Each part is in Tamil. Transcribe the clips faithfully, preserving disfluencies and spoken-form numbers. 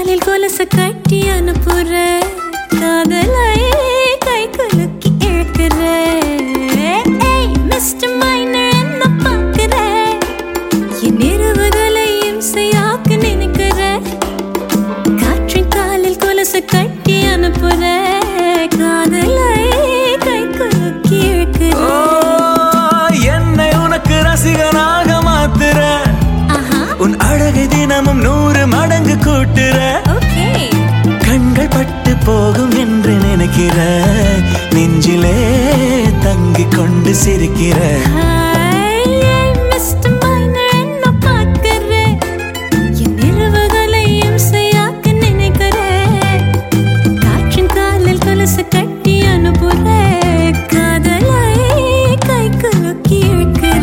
காலில் கொலுசு கட்டி அனுப்புற காதலை கை குலுக்கி இழுக்கிற மிஸ்டர் மைனர் என்ன பார்க்கிற என் இரவுகளை இம்சையாக்க நினைக்கிற காற்றின் காலில் கொலுசு கட்டி அனுப்புற காதலை கை குலுக்கி இழுக்கிற என்னை உனக்கு ரசிகனாக மாத்துற உன் அழகை தினமும் நூறு மடங்கு கூட்டுற கண்கள் பட்டு போகும் என்று நினைக்கிற நெஞ்சிலே தங்கிக் கொண்டு சிரிக்கிற கட்டி அனுப்புற காதலை கை குலுக்கி இழுக்கிற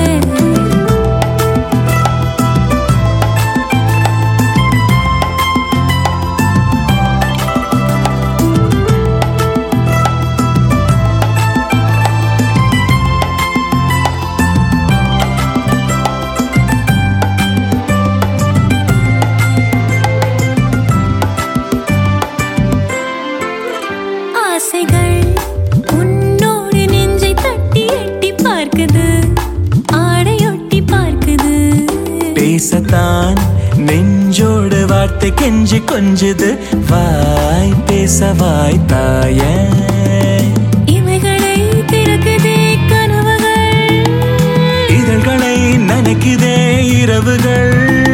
ஆசைகள் உன்னோடு நெஞ்சை தட்டி எட்டி பார்க்குது ஆடையொட்டி பார்க்குது பேசத்தான் நெஞ்சோடு வார்த்தை கெஞ்சி கொஞ்சுது வாய் பேச வாய் தாய இவைகளை திறக்குதே கனவுகள் இதழ்களை நனைக்குதே இரவுகள்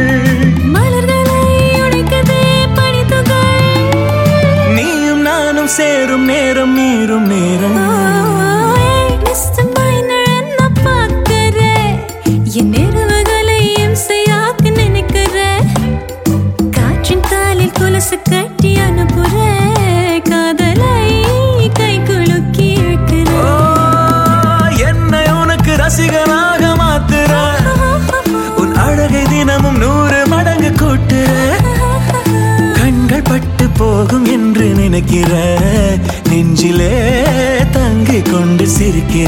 சேரும் நேரம் மீறும் நேரம் மிஸ்டர் மைனர் என்ன பார்க்கிற என் இரவுகளை இம்சையாக்க நினைக்கிற காற்றின் காலில் கொலுசு கட்டி அனுப்புற காதலை கை குலுக்கி இழுக்கிற என்னை உனக்கு ரசிகனாக மாத்துற உன் அழகை தினமும் நூறு மடங்கு கூட்டுற கண்கள் பட்டு போகும் என்று நினைக்கிற நெஞ்சிலே தங்கிக் கொண்டு சிரிக்கிற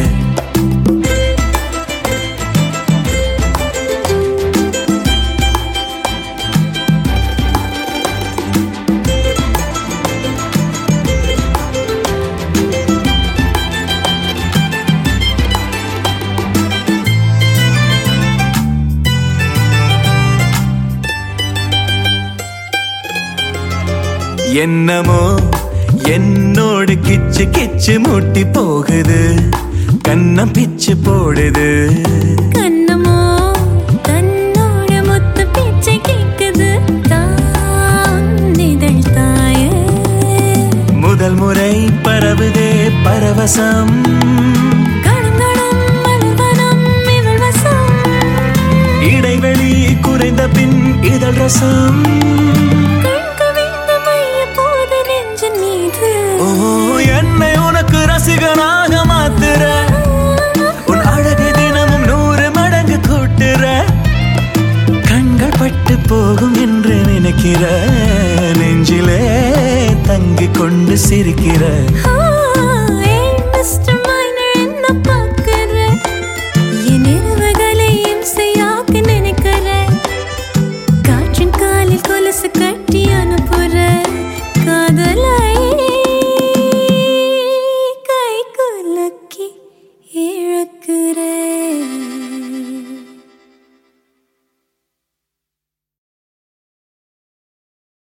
என்னமோ என்னோடு கிச்சு கிச்சு மூட்டி போகுது கண்ணம் பிச்சு போடுது கண்ணமோ தன்னோட மொத்த பிச்சை கேக்குது தானிதழ் தாய முதல் முறை பரவுதே பரவசம் கடங்கடம் மலர்வனம் இவள் வசம் இடைவெளி குறைந்த பின் இதழ் ரசம் என்னை உனக்கு ரசிகனாக மாத்துற உன் அழகை தினமும் நூறு மடங்கு கூட்டுற கண்கள் பட்டு போகும் என்று நினைக்கிற நெஞ்சிலே தங்கிக் கொண்டு சிரிக்கிற மிஸ்டர்